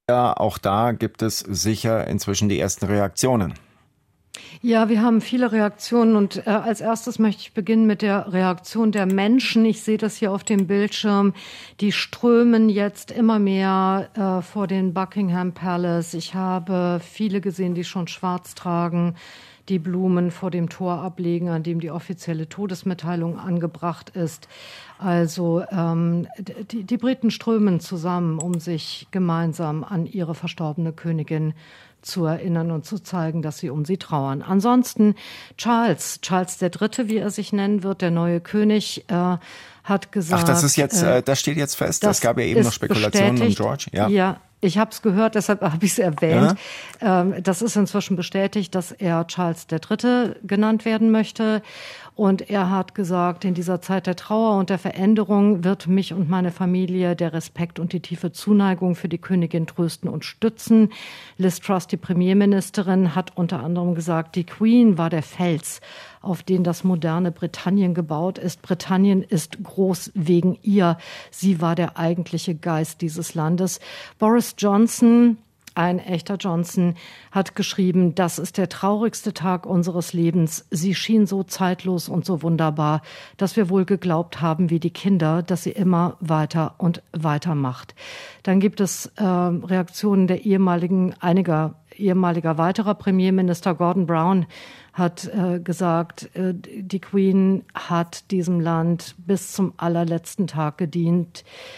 Ja, auch da gibt es sicher inzwischen die ersten Reaktionen. Ja, wir haben viele Reaktionen und als erstes möchte ich beginnen mit der Reaktion der Menschen. Ich sehe das hier auf dem Bildschirm. Die strömen jetzt immer mehr vor den Buckingham Palace. Ich habe viele gesehen, die schon schwarz tragen, die Blumen vor dem Tor ablegen, an dem die offizielle Todesmitteilung angebracht ist. Also die Briten strömen zusammen, um sich gemeinsam an ihre verstorbene Königin zu erinnern und zu zeigen, dass sie um sie trauern. Ansonsten Charles III., wie er sich nennen wird, der neue König, hat gesagt... Ach, das ist jetzt, das steht jetzt fest? Es gab ja eben noch Spekulationen um George. Ja, ich habe es gehört, deshalb habe ich es erwähnt. Ja. Das ist inzwischen bestätigt, dass er Charles III. Genannt werden möchte. Und er hat gesagt, in dieser Zeit der Trauer und der Veränderung wird mich und meine Familie der Respekt und die tiefe Zuneigung für die Königin trösten und stützen. Liz Truss, die Premierministerin, hat unter anderem gesagt, die Queen war der Fels, auf den das moderne Britannien gebaut ist. Britannien ist groß wegen ihr. Sie war der eigentliche Geist dieses Landes. Boris Johnson, ein echter Johnson, hat geschrieben, das ist der traurigste Tag unseres Lebens. Sie schien so zeitlos und so wunderbar, dass wir wohl geglaubt haben, wie die Kinder, dass sie immer weiter und weiter macht. Dann gibt es Reaktionen der einiger ehemaliger weiterer Premierminister. Gordon Brown hat gesagt, die Queen hat diesem Land bis zum allerletzten Tag gedient.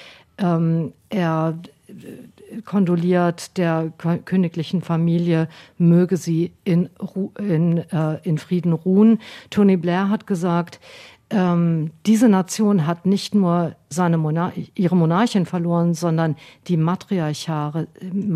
Er kondoliert der königlichen Familie, möge sie in Frieden ruhen. Tony Blair hat gesagt, diese Nation hat nicht nur ihre Monarchin verloren, sondern die Matriarchin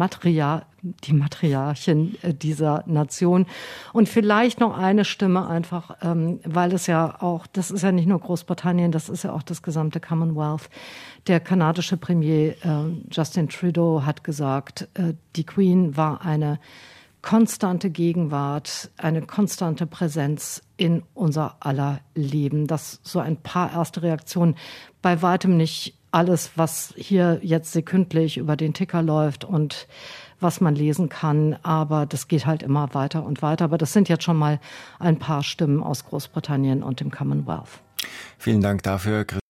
dieser Nation. Und vielleicht noch eine Stimme einfach, weil es ja auch, das ist ja nicht nur Großbritannien, das ist ja auch das gesamte Commonwealth. Der kanadische Premier Justin Trudeau hat gesagt, die Queen war eine konstante Gegenwart, eine konstante Präsenz in unser aller Leben. Das so ein paar erste Reaktionen. Bei weitem nicht alles, was hier jetzt sekündlich über den Ticker läuft und was man lesen kann. Aber das geht halt immer weiter und weiter. Aber das sind jetzt schon mal ein paar Stimmen aus Großbritannien und dem Commonwealth. Vielen Dank dafür.